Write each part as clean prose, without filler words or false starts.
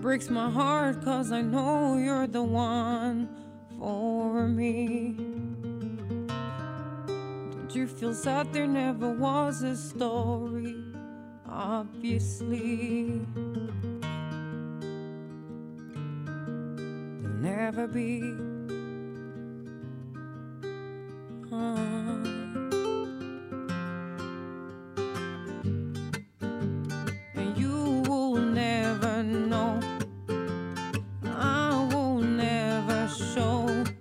breaks my heart 'cause I know you're the one for me. Don't you feel sad there never was a story? Obviously there'll never be. And you will never know, I will never show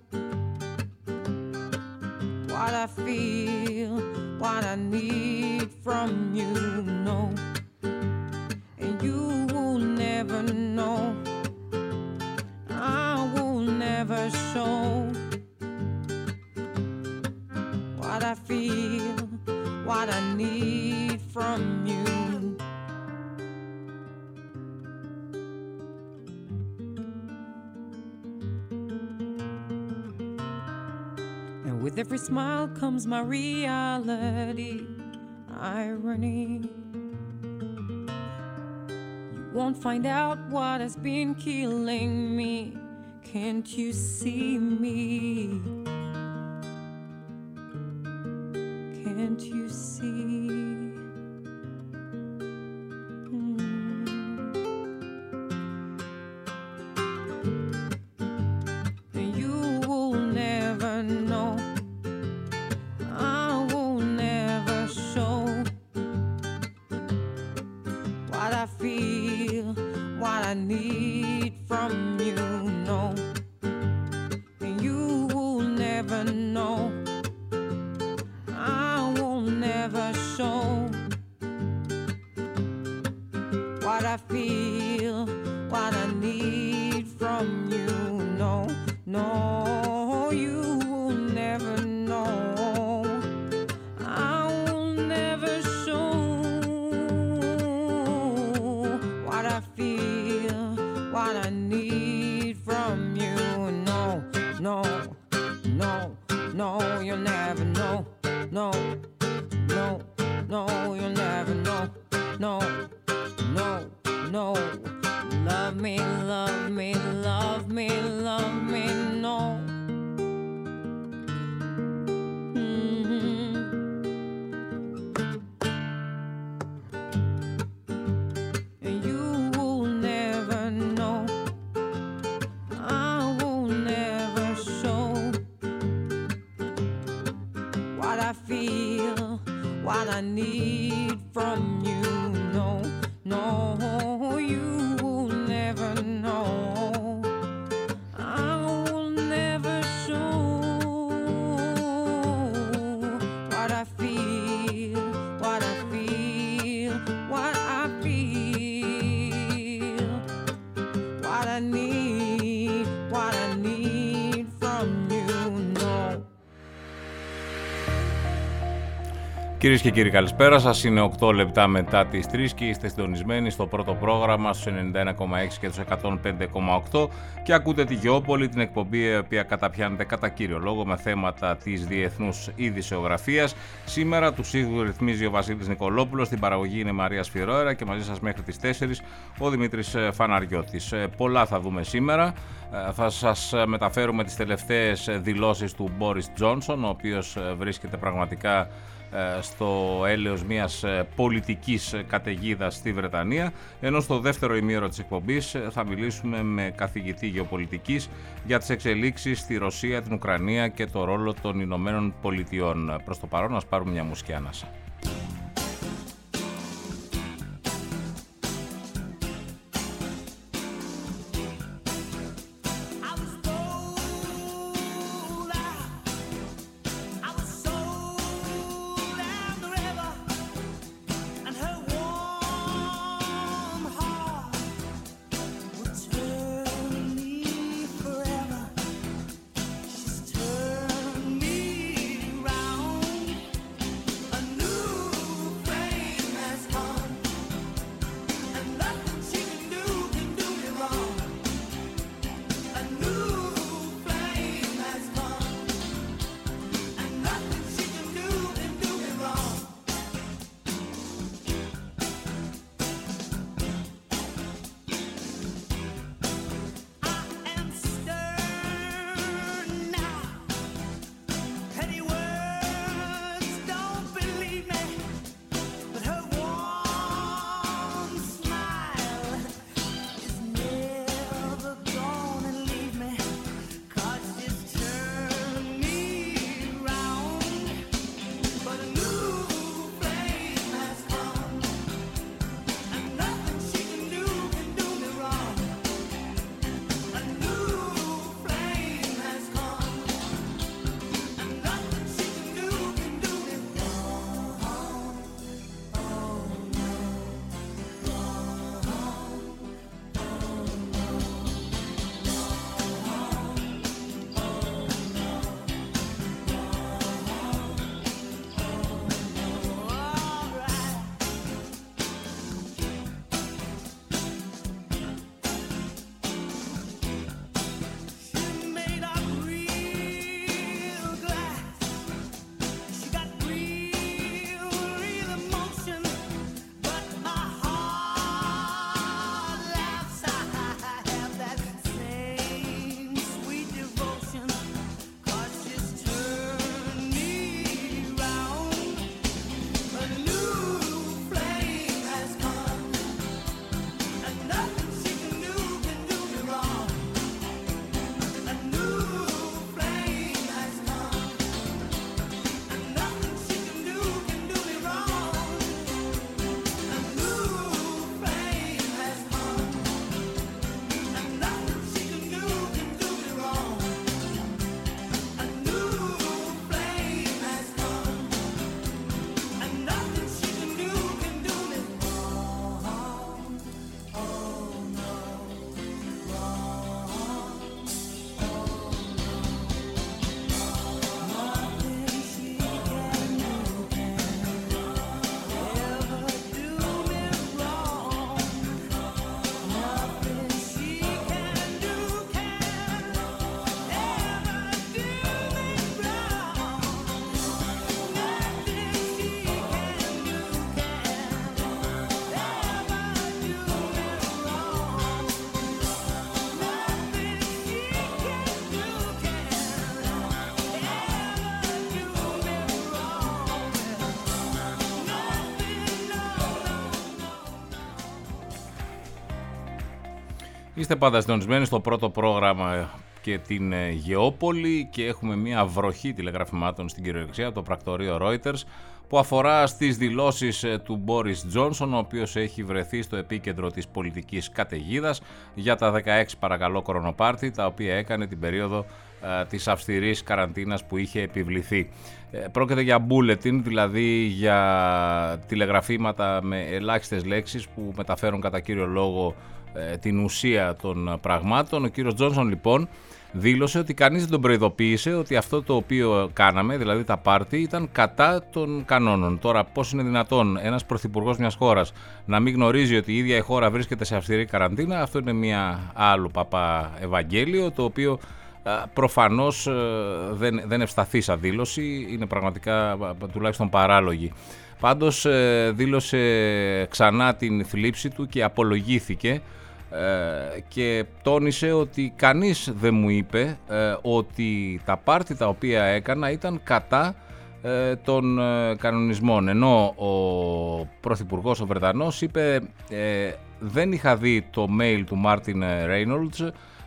what I feel, what I need from you, no. And you will never know, I will never show what I feel, what I need from you. And with every smile comes my reality, irony. You won't find out what has been killing me. Can't you see me? Can't you see? And you will never know, I will never show what I feel, what I need from you, no. And you will never know, never show what I feel, what I need from you, no, no, you will never know, I will never show what I feel, what I need from you, no, no, no, no, you'll never know, no. No, no, you'll never know. No, no, no. Love me, love me, love me, love me, no. And you will never know, I will never show what I feel, what I need from you, no, no, you will never know, I will never show what I feel, what I feel, what I feel, what I need from you, no. Κυρίες και κύριοι, καλησπέρα σας. Είναι 8 λεπτά μετά τις 3 και είστε συντονισμένοι στο πρώτο πρόγραμμα στους 91,6 και τους 105,8 και ακούτε τη Γεώπολη, την εκπομπή η οποία καταπιάνεται κατά κύριο λόγο με θέματα της διεθνούς ειδησεογραφίας. Σήμερα τους ήχους ρυθμίζει ο Βασίλης Νικολόπουλος, στην παραγωγή είναι η Μαρία Σφυρόερα και μαζί σας μέχρι τις 4 ο Δημήτρης Φαναριώτης. Πολλά θα δούμε σήμερα. Θα σας μεταφέρουμε τις τελευταίες δηλώσεις του Μπόρις Τζόνσον, ο οποίος βρίσκεται πραγματικά στο έλεος μιας πολιτικής καταιγίδας στη Βρετανία, ενώ στο δεύτερο ημίωρο της εκπομπής θα μιλήσουμε με καθηγητή γεωπολιτικής για τις εξελίξεις στη Ρωσία, την Ουκρανία και το ρόλο των Ηνωμένων Πολιτειών. Προς το παρόν, ας πάρουμε μια μουσική ανάσα. A new Είστε πάντα συντονισμένοι στο πρώτο πρόγραμμα και την Γεώπολη και έχουμε μια βροχή τηλεγραφημάτων στην κυριολεξία από το πρακτορείο Reuters που αφορά στις δηλώσεις του Μπόρις Τζόνσον, ο οποίος έχει βρεθεί στο επίκεντρο της πολιτικής καταιγίδας για τα 16 παρακαλώ κορονοπάρτι τα οποία έκανε την περίοδο της αυστηρής καραντίνας που είχε επιβληθεί. Πρόκειται για bulletin, δηλαδή για τηλεγραφήματα με ελάχιστες λέξεις που μεταφέρουν κατά κύριο λόγο την ουσία των πραγμάτων. Ο κύριος Τζόνσον λοιπόν δήλωσε ότι κανείς δεν τον προειδοποίησε ότι αυτό το οποίο κάναμε, δηλαδή τα πάρτι, ήταν κατά των κανόνων. Τώρα πώς είναι δυνατόν ένας πρωθυπουργός μιας χώρας να μην γνωρίζει ότι η ίδια η χώρα βρίσκεται σε αυστηρή καραντίνα? Αυτό είναι μια άλλο παπά Ευαγγέλιο, το οποίο προφανώς δεν ευσταθεί σαν δήλωση, είναι πραγματικά τουλάχιστον παράλογη. Πάντως δήλωσε ξανά την θλίψη του και απολογήθηκε και τόνισε ότι κανείς δεν μου είπε ότι τα πάρτι τα οποία έκανα ήταν κατά των κανονισμών, ενώ ο πρωθυπουργός ο Βρετανός είπε δεν είχα δει το mail του Μάρτιν Ρέινολτς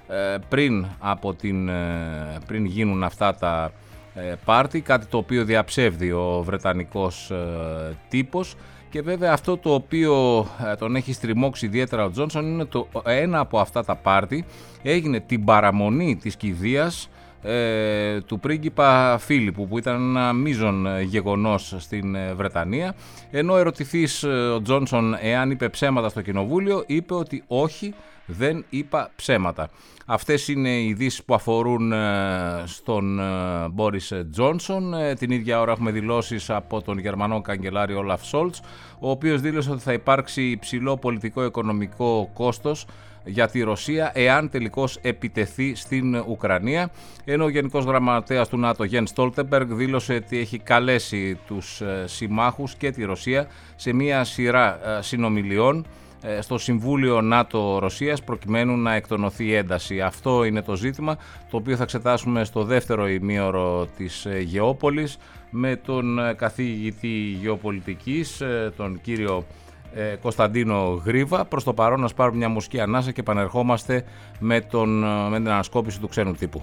πριν γίνουν αυτά τα πάρτι, κάτι το οποίο διαψεύδει ο βρετανικός τύπος. Και βέβαια αυτό το οποίο τον έχει στριμώξει ιδιαίτερα ο Τζόνσον είναι ένα από αυτά τα πάρτι έγινε την παραμονή της κηδείας του πρίγκιπα Φίλιππου, που ήταν ένα μείζον γεγονός στην Βρετανία, ενώ ερωτηθείς ο Τζόνσον εάν είπε ψέματα στο κοινοβούλιο, είπε ότι όχι, δεν είπα ψέματα. Αυτές είναι οι ειδήσεις που αφορούν στον Μπόρις Τζόνσον. Την ίδια ώρα έχουμε δηλώσεις από τον Γερμανό καγκελάριο Όλαφ Σόλτς, ο οποίος δήλωσε ότι θα υπάρξει υψηλό πολιτικό-οικονομικό κόστος για τη Ρωσία εάν τελικώς επιτεθεί στην Ουκρανία, ενώ ο Γενικός Γραμματέας του ΝΑΤΟ Γιένς Στόλτεμπεργκ δήλωσε ότι έχει καλέσει τους συμμάχους και τη Ρωσία σε μια σειρά συνομιλιών στο Συμβούλιο ΝΑΤΟ-Ρωσίας προκειμένου να εκτονωθεί η ένταση. Αυτό είναι το ζήτημα το οποίο θα εξετάσουμε στο δεύτερο ημίωρο της Γεώπολης με τον καθηγητή γεωπολιτικής, τον κύριο Κωνσταντίνο Γρίβα. Προς το παρόν να πάρουμε μια μουσική ανάσα και επανερχόμαστε με την ανασκόπηση του ξένου τύπου.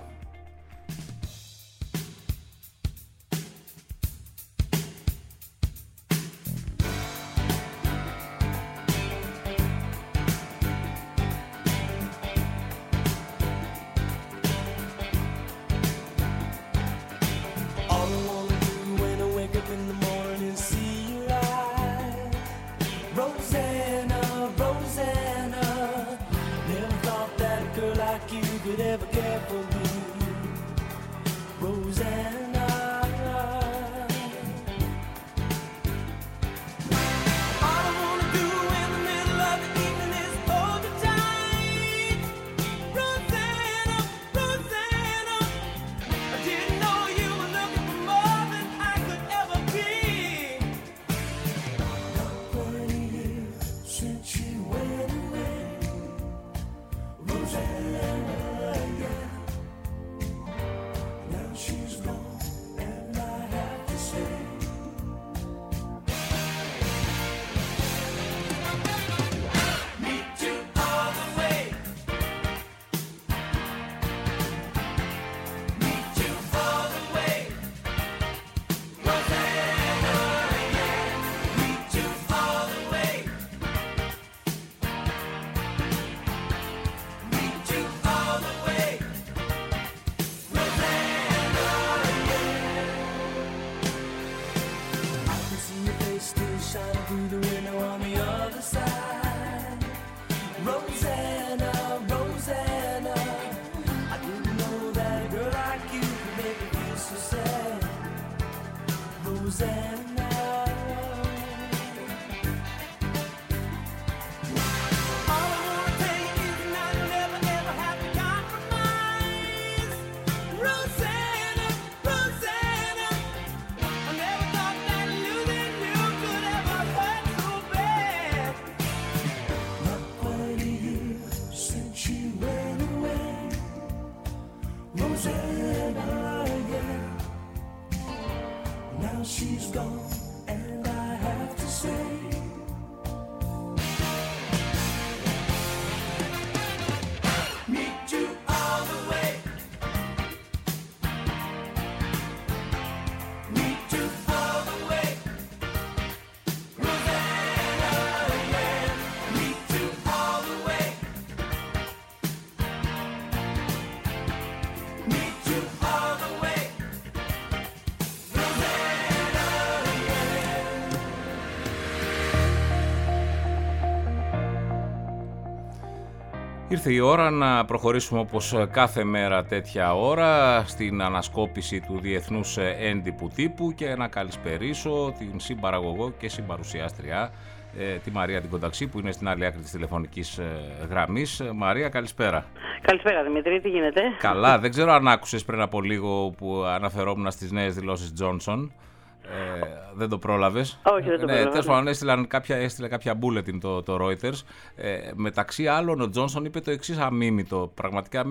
Ήρθε η ώρα να προχωρήσουμε όπως κάθε μέρα τέτοια ώρα στην ανασκόπηση του διεθνούς έντυπου τύπου και να καλησπερίσω την συμπαραγωγό και συμπαρουσιάστρια, τη Μαρία την Κονταξή, που είναι στην άλλη άκρη της τηλεφωνικής γραμμής. Μαρία, καλησπέρα. Καλησπέρα Δημήτρη, τι γίνεται? Καλά, δεν ξέρω αν άκουσες πριν από λίγο που αναφερόμουν στις νέες δηλώσεις Τζόνσον. Δεν το πρόλαβες? Όχι, δεν το πρόλαβα. Τέλος πάντων, έστειλε κάποια bulletin το Reuters. Μεταξύ άλλων, ο Τζόνσον είπε το εξής αμίμητο. Πραγματικά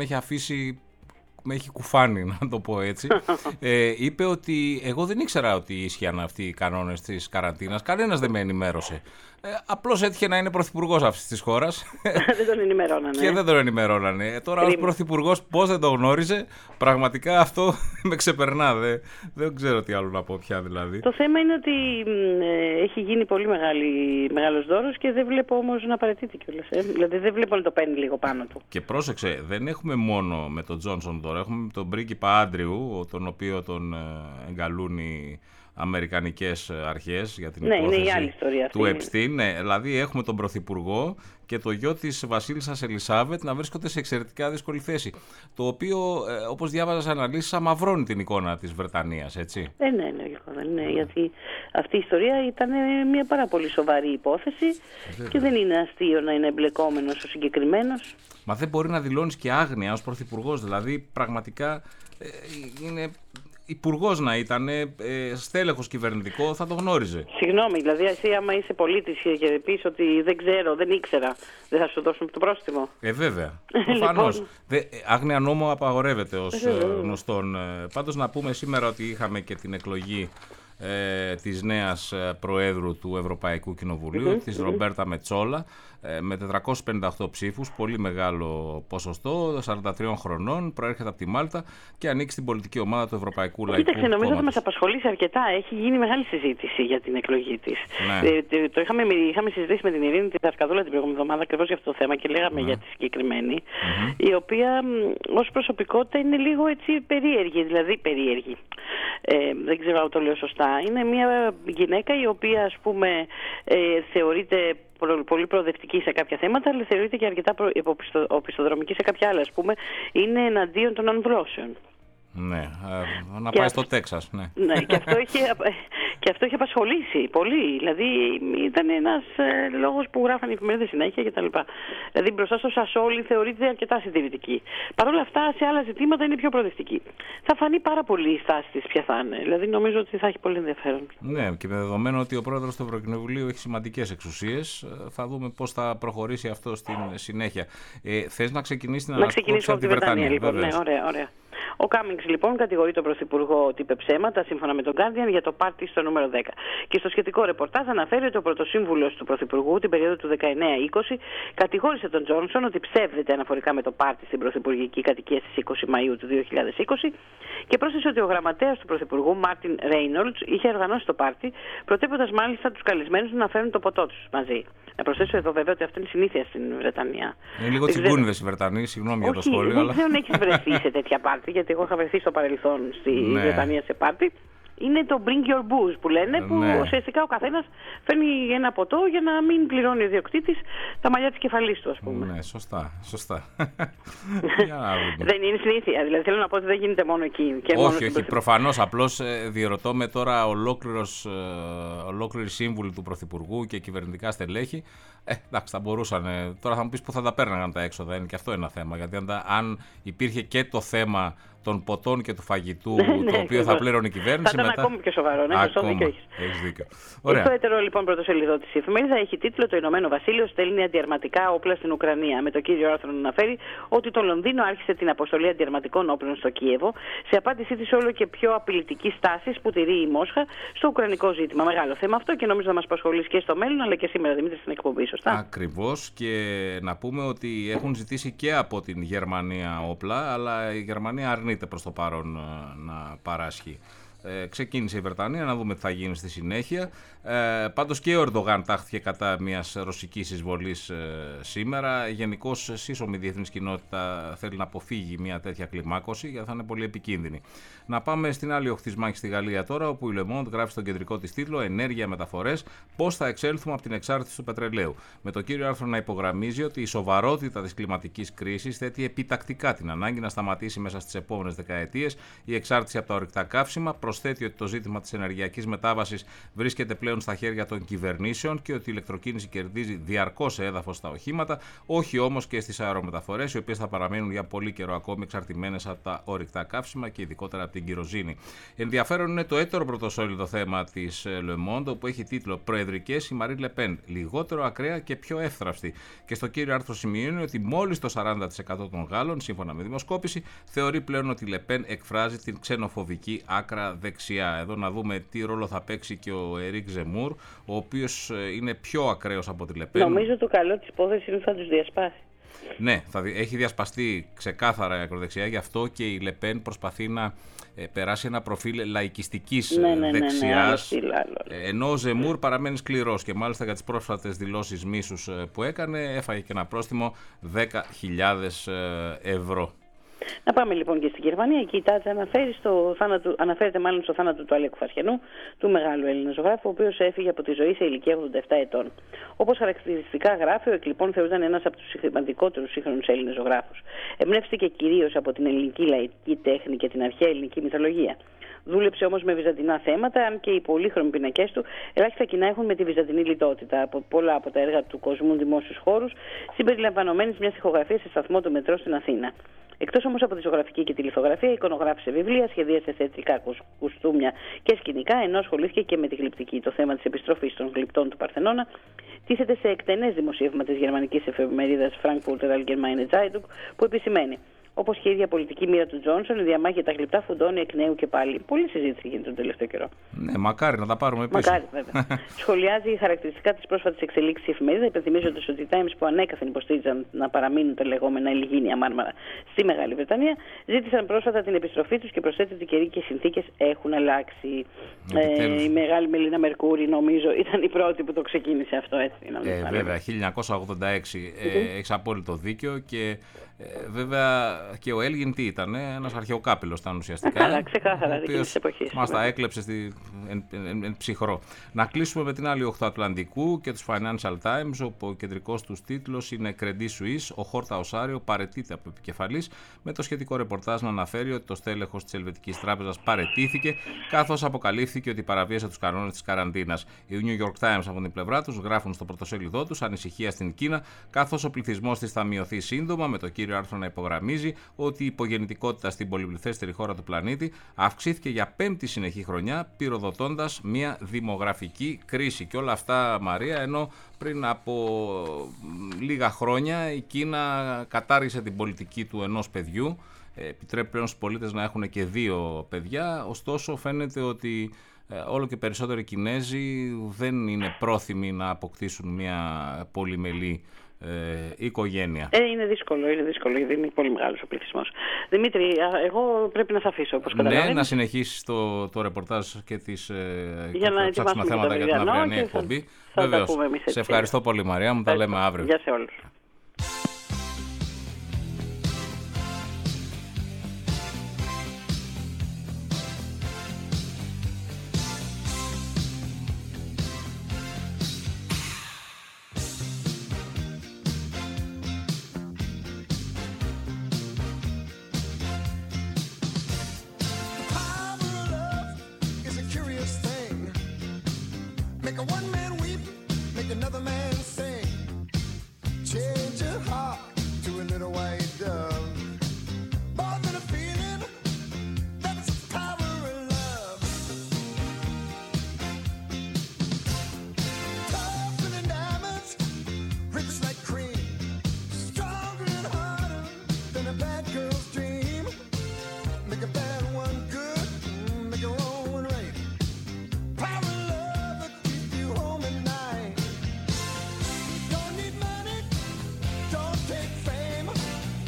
με έχει κουφάνει, να το πω έτσι. Είπε ότι εγώ δεν ήξερα ότι ίσχυαν αυτοί οι κανόνες της καραντίνας. Κανένας δεν με ενημέρωσε. Απλώς έτυχε να είναι πρωθυπουργός αυτής της χώρας. Δεν τον ενημερώνανε. Και δεν τον ενημερώνανε. Τώρα ως πρωθυπουργός πώς δεν το γνώριζε, πραγματικά αυτό με ξεπερνά. Δεν ξέρω τι άλλο να πω πια δηλαδή. Το θέμα είναι ότι έχει γίνει πολύ μεγάλος δώρος και δεν βλέπω όμως να παραιτείται κιόλας. Δηλαδή δεν βλέπω να το παίρνει λίγο πάνω του. Και πρόσεξε, δεν έχουμε μόνο με τον Τζόνσον τώρα, έχουμε τον πρίγκιπα Άντριου, τον οποίο τον εγκαλούν οι αμερικανικές αρχές για την υπόθεση του Επστίν. Ναι, δηλαδή έχουμε τον Πρωθυπουργό και το γιο της Βασίλισσας Ελισάβετ να βρίσκονται σε εξαιρετικά δύσκολη θέση. Το οποίο, όπως διάβαζα σε αναλύσεις, αμαυρώνει την εικόνα της Βρετανίας, έτσι. Ναι, γιατί αυτή η ιστορία ήταν μια πάρα πολύ σοβαρή υπόθεση και δεν είναι αστείο να είναι εμπλεκόμενος ο συγκεκριμένος. Μα δεν μπορεί να δηλώνεις και άγνοια ως Πρωθυπουργός, δηλαδή πραγματικά είναι... Υπουργός να ήταν, στέλεχος κυβερνητικό, θα το γνώριζε. Συγγνώμη, δηλαδή εσύ άμα είσαι πολίτης και πεις ότι δεν ξέρω, δεν ήξερα, δεν θα σου δώσουν το πρόστιμο? Βέβαια, προφανώς. Άγνοια νόμου απαγορεύεται ως γνωστόν. Πάντως να πούμε σήμερα ότι είχαμε και την εκλογή της νέας Προέδρου του Ευρωπαϊκού Κοινοβουλίου, της Ρομπέρτα Μετσόλα, με 458 ψήφους, πολύ μεγάλο ποσοστό, 43 χρονών, προέρχεται από τη Μάλτα και ανήκει στην πολιτική ομάδα του Ευρωπαϊκού Λαϊκού Κόμματος. Κοίταξε, νομίζω ότι μας απασχολήσει αρκετά. Έχει γίνει μεγάλη συζήτηση για την εκλογή της. Ναι. Το είχαμε συζητήσει με την Ειρήνη τη Δασκαδούλα την προηγούμενη εβδομάδα ακριβώς για αυτό το θέμα και λέγαμε για τη συγκεκριμένη, η οποία ως προσωπικότητα είναι λίγο έτσι περίεργη, δηλαδή περίεργη. Δεν ξέρω αν το λέω σωστά. Είναι μια γυναίκα η οποία, ας πούμε, θεωρείται πολύ προοδευτική σε κάποια θέματα, αλλά θεωρείται και αρκετά οπισθοδρομική σε κάποια άλλα. Ας πούμε, είναι εναντίον των ανδρώσεων. Ναι, να πάει στο Τέξας, ναι. Ναι, και αυτό είχε απασχολήσει πολύ. Δηλαδή ήταν ένας λόγος που γράφανε οι εφημερίδες συνέχεια κτλ. Δηλαδή μπροστά στο Σασόλι θεωρείται αρκετά συντηρητική. Παρ' όλα αυτά σε άλλα ζητήματα είναι πιο προοδευτική. Θα φανεί πάρα πολύ η στάση της ποια θα είναι. Δηλαδή νομίζω ότι θα έχει πολύ ενδιαφέρον. Ναι, και με δεδομένο ότι ο πρόεδρος του Ευρωκοινοβουλίου έχει σημαντικές εξουσίες, θα δούμε πώς θα προχωρήσει αυτό στην συνέχεια. Θες να ξεκινήσεις την ανασκόπηση από τη Βρετανία? Λοιπόν, ναι, ωραία. Ο Κάμινγκς λοιπόν κατηγορεί τον Πρωθυπουργό ότι είπε ψέματα, σύμφωνα με τον Guardian, για το πάρτι στο νούμερο 10. Και στο σχετικό ρεπορτάζ αναφέρει ότι ο πρωτοσύμβουλος του Πρωθυπουργού την περίοδο του 19-20 κατηγόρησε τον Τζόνσον ότι ψεύδεται αναφορικά με το πάρτι στην Πρωθυπουργική κατοικία στις 20 Μαΐου του 2020 και πρόσθεσε ότι ο γραμματέας του Πρωθυπουργού, Μάρτιν Ρέινολτς, είχε οργανώσει το πάρτι, προτείνοντας μάλιστα τους καλεσμένους να φέρουν το ποτό τους μαζί. Να προσθέσω εδώ βέβαια ότι αυτό είναι συνήθεια στην Βρετανία. Είναι λίγο τσιγκούνιδες οι Βρετανοί, συγγνώμη για το σχόλιο. Δεν ξέρω αν έχεις βρεθεί σε τέτοια πάρτι, γιατί εγώ είχα βρεθεί στο παρελθόν στη Βρετανία σε πάρτι. Είναι το bring your booze που λένε, που ουσιαστικά ο καθένας φέρνει ένα ποτό για να μην πληρώνει ο ιδιοκτήτης τα μαλλιά της κεφαλής του, ας πούμε. Ναι, σωστά. Δεν είναι συνήθεια, δηλαδή θέλω να πω ότι δεν γίνεται μόνο εκεί. Και όχι, προφανώς, απλώς διερωτώ με τώρα ολόκληρη σύμβουλη του Πρωθυπουργού και κυβερνητικά στελέχη. Εντάξει, θα μπορούσαν. Τώρα θα μου πεις πού θα τα πέρναγαν τα έξοδα, είναι και αυτό ένα θέμα. Γιατί αν υπήρχε και το θέμα των ποτών και του φαγητού, το οποίο θα πλήρωνε η κυβέρνηση. Θα ήταν ακόμη πιο σοβαρό, ναι, σωστό δίκιο έχεις. Έχεις δίκιο. Στο έτερο λοιπόν πρωτοσελίδο της εφημερίδα έχει τίτλο «Το Ηνωμένο Βασίλειο στέλνει αντιαρματικά όπλα στην Ουκρανία». Με το κύριο άρθρο να αναφέρει ότι το Λονδίνο άρχισε την αποστολή αντιαρματικών όπλων στο Κίεβο, σε απάντησή της όλο και πιο απειλητική στάση που τηρεί η Μόσχα στο ουκρανικό ζήτημα. Μεγάλο θέμα αυτό και νομίζω να μας απασχολήσει και στο μέλλον, αλλά και σήμερα, Δημήτρη, στην εκπομπή, σωστά. Ακριβώς, και να πούμε ότι έχουν ζητήσει και από την Γερμανία όπλα, αλλά η Γερμανία αρνείται προς το παρόν να παράσχει Ξεκίνησε η Βρετανία, να δούμε τι θα γίνει στη συνέχεια. Πάντως και ο Ερντογάν τάχθηκε κατά μιας ρωσικής εισβολής σήμερα. Γενικώς σύσσωμη η διεθνής κοινότητα θέλει να αποφύγει μια τέτοια κλιμάκωση, γιατί θα είναι πολύ επικίνδυνη. Να πάμε στην άλλη οχθής μάχη στη Γαλλία τώρα, όπου η Le Monde γράφει στον κεντρικό της τίτλο «Ενέργεια, μεταφορές, πώς θα εξέλθουμε από την εξάρτηση του πετρελαίου». Με το κύριο άρθρο να υπογραμμίζει ότι η σοβαρότητα της κλιματικής κρίσης θέτει επιτακτικά την ανάγκη να σταματήσει μέσα στις επόμενες δεκαετίες η εξάρτηση από τα ορυκτά καύσιμα. Προσθέτει ότι το ζήτημα της ενεργειακής μετάβασης βρίσκεται πλέον στα χέρια των κυβερνήσεων και ότι η ηλεκτροκίνηση κερδίζει διαρκώς έδαφος στα οχήματα, όχι όμως και στις αερομεταφορές, οι οποίες θα παραμείνουν για πολύ καιρό ακόμη εξαρτημένες από τα ορυκτά καύσιμα και ειδικότερα από την κυροζήνη. Ενδιαφέρον είναι το έτερο πρωτοσέλιδο θέμα της Le Monde, που έχει τίτλο «Προεδρικές η Μαρίν Λεπέν, λιγότερο ακραία και πιο εύθραυστη». Και στο κύριο άρθρο σημειώνει ότι μόλις το 40% των Γάλλων, σύμφωνα με δημοσκόπηση, θεωρεί πλέον ότι η Λεπέν εκφράζει την ξενοφοβική άκρα δεξιά. Εδώ να δούμε τι ρόλο θα παίξει και ο Ερίκ Ζεμούρ, ο οποίος είναι πιο ακραίος από τη Λεπέν. Νομίζω το καλό της υπόθεσης είναι ότι θα τους διασπάσει. Ναι, έχει διασπαστεί ξεκάθαρα η ακροδεξιά, γι' αυτό και η Λεπέν προσπαθεί να περάσει ένα προφίλ λαϊκιστικής δεξιάς, ενώ ο Ζεμούρ παραμένει σκληρός και μάλιστα για τις πρόσφατες δηλώσεις μίσους που έκανε έφαγε και ένα πρόστιμο 10.000 ευρώ. Να πάμε λοιπόν και στην Γερμανία. Εκεί η Τάτζα αναφέρεται μάλλον στο θάνατο του Αλέκου Φαρχενού, του μεγάλου Έλληνα ζωγράφου, ο οποίος έφυγε από τη ζωή σε ηλικία 87 ετών. Όπως χαρακτηριστικά γράφει, ο Εκλειπών θεωρούταν ένας από τους σημαντικότερους σύγχρονους Έλληνες ζωγράφους. Εμπνεύστηκε κυρίως από την ελληνική λαϊκή τέχνη και την αρχαία ελληνική μυθολογία. Δούλεψε όμως με βυζαντινά θέματα, αν και οι πολύχρωμοι πινακές του ελάχιστα κοινά έχουν με τη βυζαντινή λιτότητα. Από πολλά από τα έργα του κοσμούν δημόσιους χώρους, συμπεριλαμβανομένης μιας ηχογραφίας σε σταθμό του μετρό στην Αθήνα. Εκτός όμως από τη ζωγραφική και τη λιθογραφία, εικονογράφησε βιβλία, σχεδίασε θεατρικά κουστούμια και σκηνικά, ενώ ασχολήθηκε και με τη γλυπτική. Το θέμα της επιστροφής των γλυπτών του Παρθενώνα τίθεται σε εκτενές δημοσίευμα της γερμανικής εφημερίδας Frankfurter Allgemeine Zeitung, που επισημαίνει: όπως και η ίδια πολιτική μοίρα του Τζόνσον, η διαμάχη για τα γλυπτά φουντώνει εκ νέου και πάλι. Πολλή συζήτηση γίνεται τον τελευταίο καιρό. Ναι, μακάρι να τα πάρουμε πίσω. Μακάρι, βέβαια. Σχολιάζει χαρακτηριστικά τις πρόσφατες εξελίξεις η εφημερίδα, υπενθυμίζοντας ότι οι Times, που ανέκαθεν υποστήριζαν να παραμείνουν τα λεγόμενα Ελιγίνια Μάρμαρα στη Μεγάλη Βρετανία, ζήτησαν πρόσφατα την επιστροφή τους και προσθέτει ότι οι καιροί και οι συνθήκες έχουν αλλάξει. Η μεγάλη Μελίνα Μερκούρη, νομίζω, ήταν η πρώτη που το ξεκίνησε αυτό, έτσι. Βέβαια, 1986. Έχεις απόλυτο δίκιο και βέβαια και ο Έλγιν τι ήταν, ένας αρχαιοκάπηλος ήταν ουσιαστικά. Καλά, ξεκάθαρα, δική της εποχής. Μας τα έκλεψε εν ψυχρό. Να κλείσουμε με την άλλη οχθά Ατλαντικού και τους Financial Times, όπου ο κεντρικός τους τίτλος είναι Credit Suisse, ο Χόρτα Οσάριο παραιτείται από επικεφαλής, με το σχετικό ρεπορτάζ να αναφέρει ότι το στέλεχος της Ελβετικής Τράπεζας παραιτήθηκε, καθώς αποκαλύφθηκε ότι παραβίασε τους κανόνες της καραντίνας. Οι New York Times από την πλευρά τους γράφουν στο πρωτοσέλιδό τους ανησυχία στην Κίνα, καθώς ο πληθυσμός της θα μειωθεί σύντομα, με το κύριο άρθρο να υπογραμμίζει ότι η υπογεννητικότητα στην πολυπληθέστερη χώρα του πλανήτη αυξήθηκε για 5η συνεχή χρονιά, πυροδοτώντας μια δημογραφική κρίση. Και όλα αυτά, Μαρία, ενώ πριν από λίγα χρόνια η Κίνα κατάργησε την πολιτική του ενός παιδιού, επιτρέπει πλέον στους πολίτες να έχουν και 2 παιδιά, ωστόσο φαίνεται ότι όλο και περισσότεροι Κινέζοι δεν είναι πρόθυμοι να αποκτήσουν μια πολυμελή οικογένεια. Είναι δύσκολο, γιατί είναι πολύ μεγάλος ο πληθυσμός. Δημήτρη, εγώ πρέπει να σε αφήσω, όπως καταλαβαίνεις. Ναι, να συνεχίσεις το ρεπορτάζ και τις ψάξιμα θέματα για την αυριανή εκπομπή. Βεβαίως. Σε ευχαριστώ πολύ, Μαρία μου. Τα λέμε αύριο. Γεια σε όλους.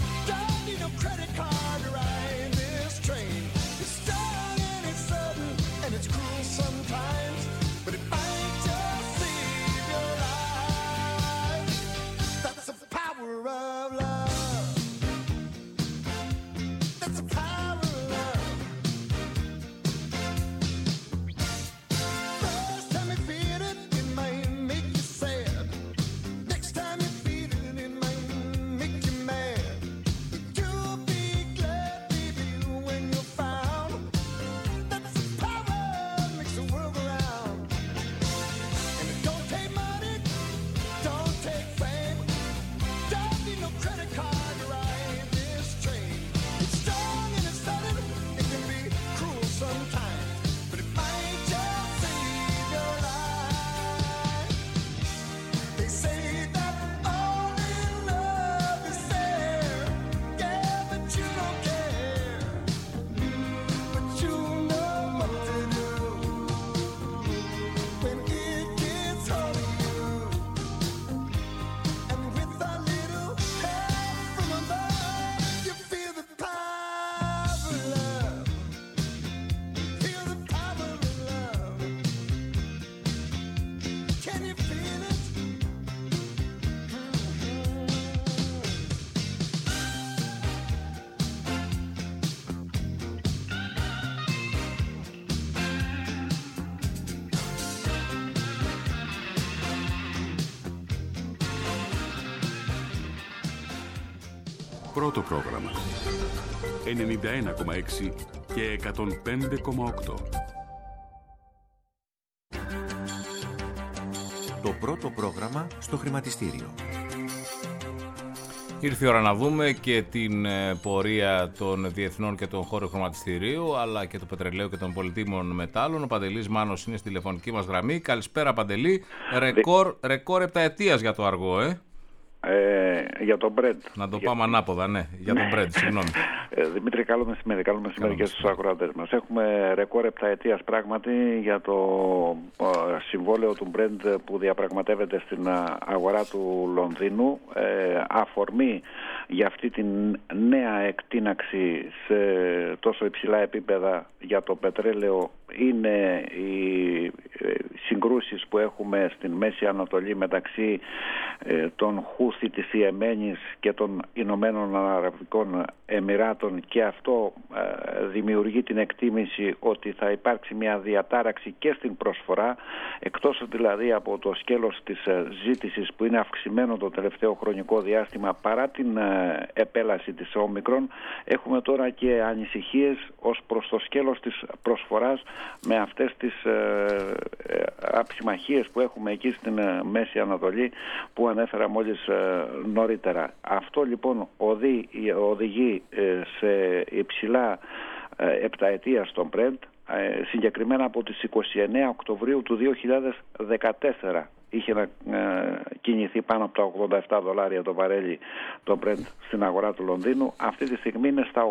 Credit card to ride this train. It's strong and it's sudden. Πρώτο πρόγραμμα 91,6 και 105,8. Το πρώτο πρόγραμμα στο χρηματιστήριο. Ήρθε η ώρα να δούμε και την πορεία των διεθνών και των χώρων χρηματιστηρίου, αλλά και του πετρελαίου και των πολυτήμων μετάλλων. Ο Παντελής Μάνος είναι στη τηλεφωνική μας γραμμή. Καλησπέρα, Παντελή. Ρεκόρ επταετίας για το αργό, για τον Brent. Να το πάμε ανάποδα, ναι. Για τον Brent, συγγνώμη. Δημήτρη, καλό μεσημέρι και στους ακροατές μας. Έχουμε ρεκόρ επταετίας πράγματι για το συμβόλαιο του Brent που διαπραγματεύεται στην αγορά του Λονδίνου. Αφορμή για αυτή την νέα εκτείναξη σε τόσο υψηλά επίπεδα για το πετρέλαιο είναι οι συγκρούσεις που έχουμε στην Μέση Ανατολή μεταξύ των Χούθη της Ιεμένης και των Ηνωμένων Αραβικών Εμιράτων, και αυτό δημιουργεί την εκτίμηση ότι θα υπάρξει μια διατάραξη και στην προσφορά, εκτός δηλαδή από το σκέλος της ζήτησης που είναι αυξημένο το τελευταίο χρονικό διάστημα παρά την επέλαση της Όμικρον. Έχουμε τώρα και ανησυχίες ως προς το σκέλος της προσφοράς με αυτές τις αψημαχίες που έχουμε εκεί στην Μέση Ανατολή που ανέφερα μόλις νωρίτερα. Αυτό λοιπόν οδηγεί σε υψηλά επταετία στον Brent, συγκεκριμένα από τις 29 Οκτωβρίου του 2014 είχε να κινηθεί πάνω από τα $87 το βαρέλι το Brent στην αγορά του Λονδίνου. Αυτή τη στιγμή είναι στα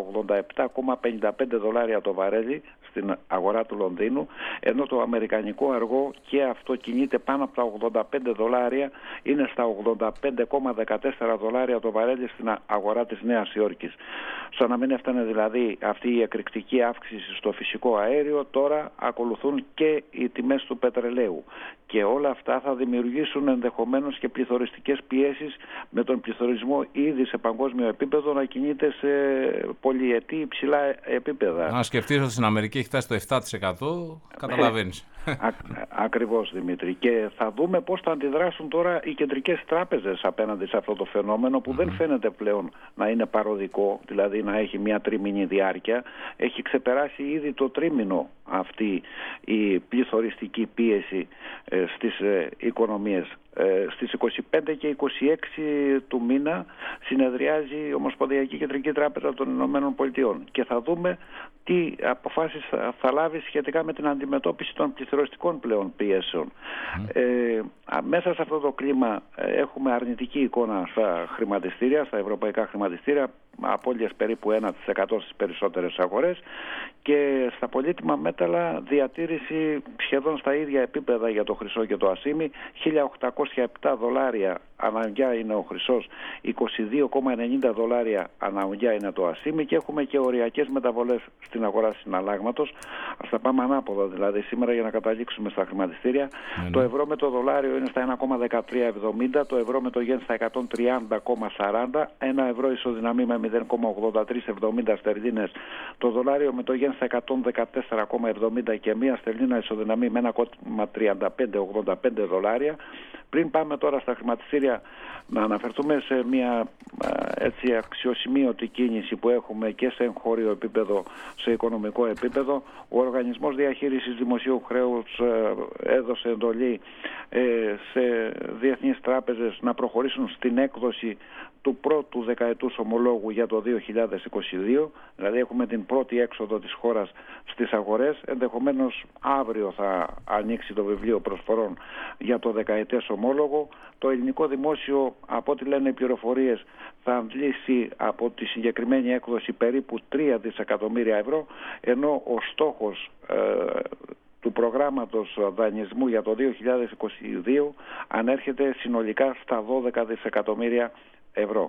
$87,55 το βαρέλι στην αγορά του Λονδίνου, ενώ το αμερικανικό αργό και αυτό κινείται πάνω από τα $85, είναι στα $85,14 το βαρέλι στην αγορά της Νέας Υόρκης. Στο να μην έφτανε δηλαδή αυτή η εκρηκτική αύξηση στο φυσικό αέριο, τώρα ακολουθούν και οι τιμές του πετρελαίου. Και όλα αυτά θα δημιουργήσουν ενδεχομένως και πληθωριστικές πιέσεις, με τον πληθωρισμό ήδη σε παγκόσμιο επίπεδο να κινείται σε πολυετή υψηλά επίπεδα. Αν σκεφτείς ότι στην Αμερική έχει φτάσει το 7%, καταλαβαίνεις. Ακριβώς, Δημήτρη. Και θα δούμε πώς θα αντιδράσουν τώρα οι κεντρικές τράπεζες απέναντι σε αυτό το φαινόμενο που δεν φαίνεται πλέον να είναι παροδικό, δηλαδή να έχει μια τρίμηνη διάρκεια. Έχει ξεπεράσει ήδη το τρίμηνο αυτή η πληθωριστική πίεση στις οικονομίες. Στις 25 και 26 του μήνα συνεδριάζει η Ομοσπονδιακή Κεντρική Τράπεζα των Ηνωμένων Πολιτειών και θα δούμε τι αποφάσεις θα λάβει σχετικά με την αντιμετώπιση των πληθωριστικών πλέον πιέσεων. Μέσα σε αυτό το κλίμα έχουμε αρνητική εικόνα στα χρηματιστήρια, στα ευρωπαϊκά χρηματιστήρια, απώλειες περίπου 1% στις περισσότερες αγορές, και στα πολύτιμα μέταλλα διατήρηση σχεδόν στα ίδια επίπεδα για το χρυσό και το ασίμι. $1.807 αναγκιά είναι ο χρυσός, $22,90 αναγκιά είναι το ασίμι, και έχουμε και οριακές μεταβολές στην αγορά συναλλάγματος. Ας τα πάμε ανάποδα δηλαδή σήμερα για να καταλήξουμε στα χρηματιστήρια. Το ευρώ με το δολάριο είναι στα 1,1370, το ευρώ με το γεν στα 130,40, ένα ευρώ ισοδυναμεί με 0,8370 στερλίνες, το δολάριο με το γεν στα 114,70 και μία στερλίνα ισοδυναμεί με 1,3585 δολάρια. Πριν πάμε τώρα στα χρηματιστήρια, να αναφερθούμε σε μια έτσι αξιοσημείωτη κίνηση που έχουμε και σε εγχώριο επίπεδο, σε οικονομικό επίπεδο. Ο Οργανισμός Διαχείρισης Δημοσίου Χρέους έδωσε εντολή σε διεθνείς τράπεζες να προχωρήσουν στην έκδοση του πρώτου δεκαετούς ομολόγου για το 2022, δηλαδή έχουμε την πρώτη έξοδο της χώρας στις αγορές. Ενδεχομένως αύριο θα ανοίξει το βιβλίο προσφορών για το δεκαετές ομόλογο. Το ελληνικό δημόσιο, από ό,τι λένε οι πληροφορίες, θα αντλήσει από τη συγκεκριμένη έκδοση περίπου 3 δισεκατομμύρια ευρώ, ενώ ο στόχος του προγράμματος δανεισμού για το 2022 ανέρχεται συνολικά στα 12 δισεκατομμύρια ευρώ.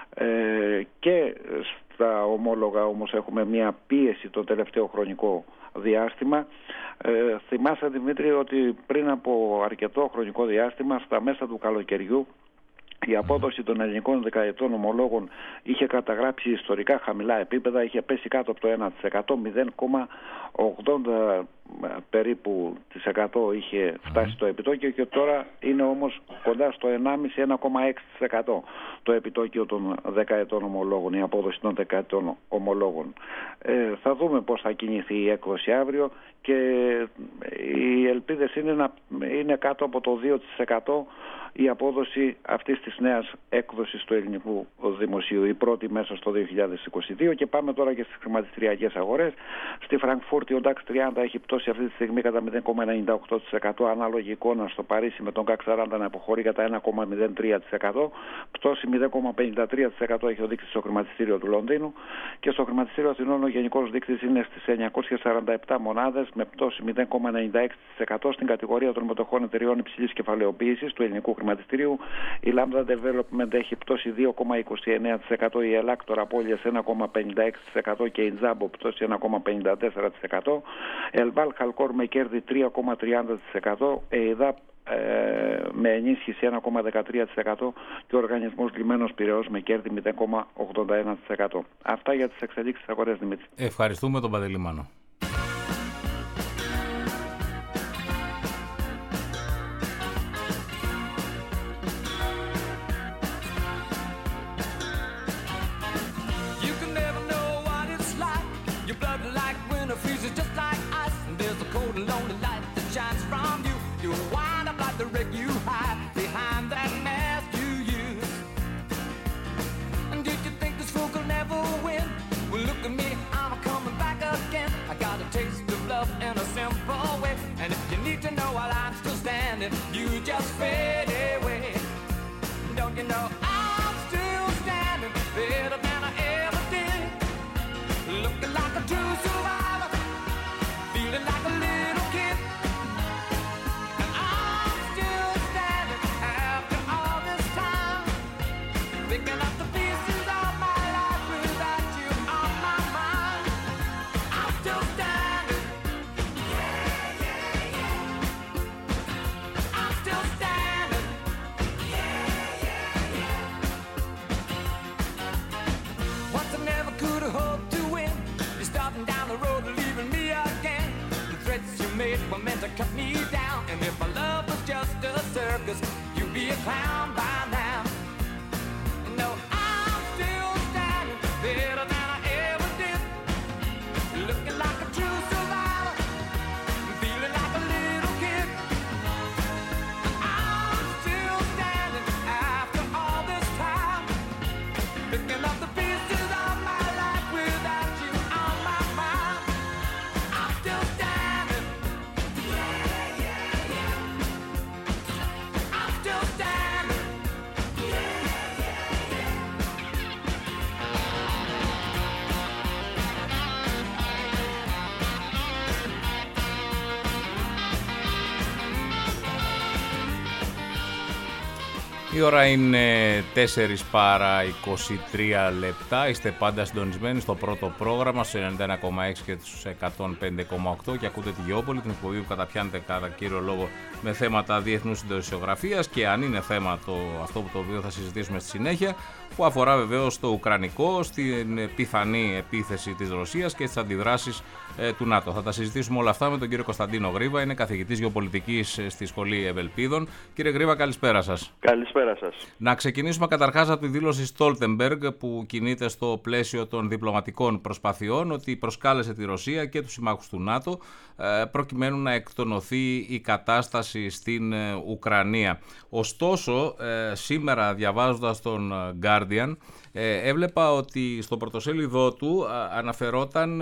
Και στα ομόλογα όμως έχουμε μια πίεση το τελευταίο χρονικό διάστημα. Θυμάσαι, Δημήτρη, ότι πριν από αρκετό χρονικό διάστημα, στα μέσα του καλοκαιριού, η απόδοση των ελληνικών δεκαετών ομολόγων είχε καταγράψει ιστορικά χαμηλά επίπεδα, είχε πέσει κάτω από το 1%, περίπου της 100 είχε φτάσει το επιτόκιο και τώρα είναι όμως κοντά στο 1,5-1,6% το επιτόκιο των δεκαετών ομολόγων, η απόδοση των δεκαετών ομολόγων. Θα δούμε πώς θα κινηθεί η έκδοση αύριο και οι ελπίδες είναι κάτω από το 2% η απόδοση αυτής της νέας έκδοσης του ελληνικού δημοσίου, η πρώτη μέσα στο 2022. Και πάμε τώρα και στις χρηματιστηριακές αγορές. Στη Φραγκφούρτη ο DAX 30 έχει πτώσει αυτή τη στιγμή κατά 0,98%, ανάλογη εικόνα στο Παρίσι με τον CAC 40 να αποχωρεί κατά 1,03%, πτώση 0,53% έχει ο δείκτης στο χρηματιστήριο του Λονδίνου, και στο χρηματιστήριο Αθηνών ο γενικός δείκτης είναι στις 947 μονάδες με πτώση 0,96% στην κατηγορία των μετοχών εταιριών υψηλής κεφαλαιοποίησης του ελληνικού χρηματιστηρίου. Η Lambda Development έχει πτώσει 2,29%, η Ελάκτορ απώλειες 1,56% και η Jumbo πτώση 1,54%. Ελβάλ Χαλκόρ με κέρδη 3,30%, ΕΙΔΑΠ με ενίσχυση 1,13% και ο οργανισμός Λιμένος Πειραιώς με κέρδη 0,81%. Αυτά για τις εξελίξεις της αγορές, Δημήτρη. Ευχαριστούμε τον Παντελημάνο. You just fade away. Don't you know I'm still standing better than I ever did? Looking like a true survivor, feeling like a little kid. And I'm still standing after all this time, picking up the pieces of my life without you on my mind. I'm still standing. Were meant to cut me down, and if my love was just a circus, you'd be a clown by now. No, I'm still standing better than I ever did, looking like a true survivor, feeling like a little kid. I'm still standing after all this time, picking up the pieces of my life without you on my mind. I'm still standing. Η ώρα είναι 4 παρά 23 λεπτά. Είστε πάντα συντονισμένοι στο πρώτο πρόγραμμα στο 91,6 και στους 105,8 και ακούτε τη Γεώπολη, την εκπομπή που καταπιάνεται κατά κύριο λόγο με θέματα διεθνούς συντοσιογραφίας, και αν είναι θέμα αυτό που το οποίο θα συζητήσουμε στη συνέχεια, που αφορά βεβαίως το Ουκρανικό, στην πιθανή επίθεση της Ρωσίας και τις αντιδράσεις του ΝΑΤΟ. Θα τα συζητήσουμε όλα αυτά με τον κύριο Κωνσταντίνο Γρήβα, είναι καθηγητής γεωπολιτικής στη Σχολή Ευελπίδων. Κύριε Γρήβα, καλησπέρα σας. Καλησπέρα σας. Να ξεκινήσουμε καταρχάς από τη δήλωση Στόλτεμπεργκ, που κινείται στο πλαίσιο των διπλωματικών προσπαθειών, ότι προσκάλεσε τη Ρωσία και τους συμμάχους του ΝΑΤΟ προκειμένου να εκτονωθεί η κατάσταση στην Ουκρανία. Ωστόσο, σήμερα διαβάζοντας τον Guardian, έβλεπα ότι στο πρωτοσέλιδό του αναφερόταν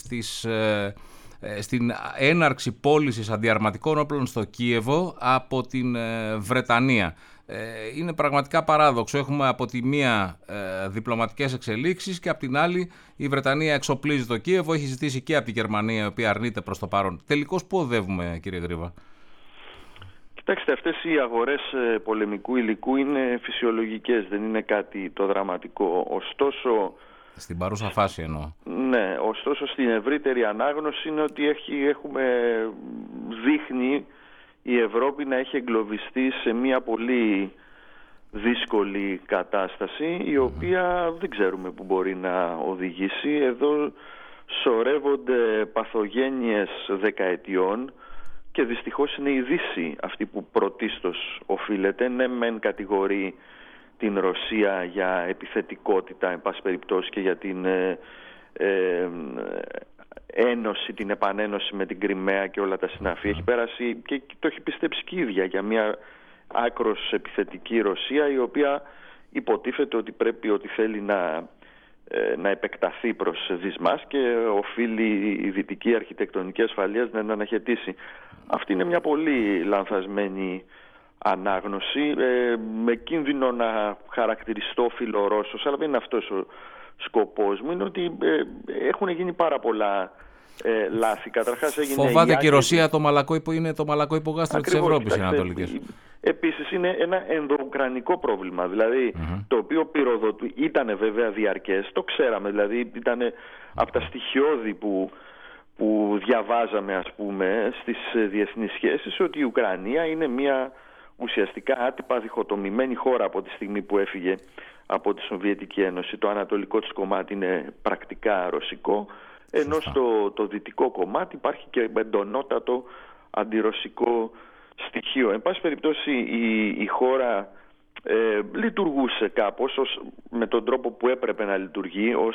στην έναρξη πώλησης αντιαρματικών όπλων στο Κίεβο από την Βρετανία. Είναι πραγματικά παράδοξο. Έχουμε από τη μία διπλωματικές εξελίξεις και από την άλλη η Βρετανία εξοπλίζει το Κίεβο, έχει ζητήσει και από τη Γερμανία, η οποία αρνείται προς το παρόν. Τελικώς πού οδεύουμε, κύριε Γρήβα? Κοιτάξτε, αυτές οι αγορές πολεμικού υλικού είναι φυσιολογικές, δεν είναι κάτι το δραματικό. Ωστόσο, στην παρούσα φάση εννοώ. Ναι, ωστόσο στην ευρύτερη ανάγνωση είναι ότι δείχνει η Ευρώπη να έχει εγκλωβιστεί σε μια πολύ δύσκολη κατάσταση, η οποία δεν ξέρουμε που μπορεί να οδηγήσει. Εδώ σωρεύονται παθογένειες δεκαετιών και δυστυχώς είναι η Δύση αυτή που πρωτίστως οφείλεται. Ναι, μεν κατηγορεί την Ρωσία για επιθετικότητα, εν πάση περιπτώσει, και για την ένωση, την επανένωση με την Κριμαία και όλα τα συναφή. Έχει πέρασει και το έχει πιστέψει και η ίδια για μια άκρος επιθετική Ρωσία, η οποία υποτίθεται ότι θέλει να επεκταθεί προς δυσμάς και οφείλει η δυτική αρχιτεκτονική ασφαλείας να την αναχαιτήσει. Αυτή είναι μια πολύ λανθασμένη ανάγνωση, με κίνδυνο να χαρακτηριστώ φιλορώσος, αλλά δεν είναι αυτός ο σκοπός μου. Είναι ότι έχουν γίνει πάρα πολλά λάθη. Καταρχάς φοβάται και η Ρωσία είναι το μαλακό υπογάστρο της Ευρώπης Ανατολικής. Επίσης είναι ένα ενδοουκρανικό πρόβλημα, δηλαδή το οποίο ήταν βέβαια διαρκές, το ξέραμε, δηλαδή ήταν από τα στοιχειώδη που διαβάζαμε, ας πούμε, στις διεθνείς σχέσεις, ότι η Ουκρανία είναι μια ουσιαστικά άτυπα διχοτομημένη χώρα από τη στιγμή που έφυγε από τη Σοβιετική Ένωση. Το ανατολικό της κομμάτι είναι πρακτικά ρωσικό, ενώ στο δυτικό κομμάτι υπάρχει και εντονότατο αντιρωσικό στοιχείο. Εν πάση περιπτώσει η χώρα λειτουργούσε κάπως με τον τρόπο που έπρεπε να λειτουργεί, ως